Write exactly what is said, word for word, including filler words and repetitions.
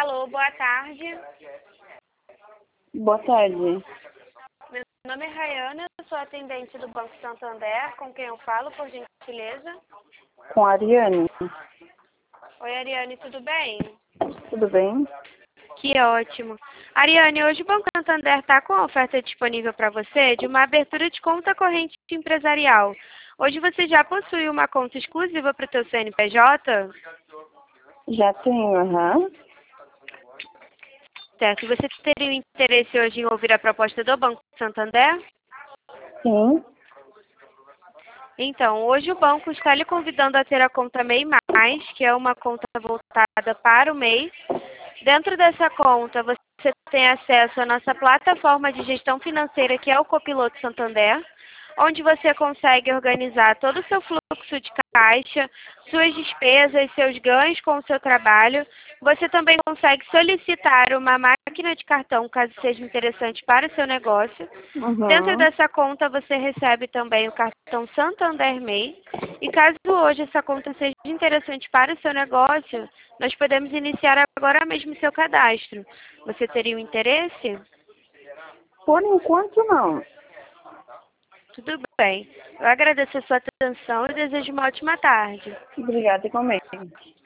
Alô, boa tarde. Boa tarde. Meu nome é Rayana, eu sou atendente do Banco Santander, com quem eu falo, por gentileza. Com a Ariane. Oi, Ariane, tudo bem? Tudo bem? Que ótimo. Ariane, hoje o Banco Santander está com a oferta disponível para você de uma abertura de conta corrente empresarial. Hoje você já possui uma conta exclusiva para o seu C N P J? Já tenho, aham. Certo. Você teria interesse hoje em ouvir a proposta do Banco Santander? Sim. Então, hoje o banco está lhe convidando a ter a conta MEI Mais, que é uma conta voltada para o MEI. Dentro dessa conta, você tem acesso à nossa plataforma de gestão financeira, que é o Copiloto Santander, onde você consegue organizar todo o seu fluxo de caixa, suas despesas, seus ganhos com o seu trabalho. Você também consegue solicitar uma máquina de cartão, caso seja interessante para o seu negócio. Dentro Uhum. dessa conta, você recebe também o cartão Santander MEI. E caso hoje essa conta seja interessante para o seu negócio, nós podemos iniciar agora mesmo o seu cadastro. Você teria um interesse? Por enquanto, não. Tudo bem. Eu agradeço a sua atenção e desejo uma ótima tarde. Obrigada, igualmente.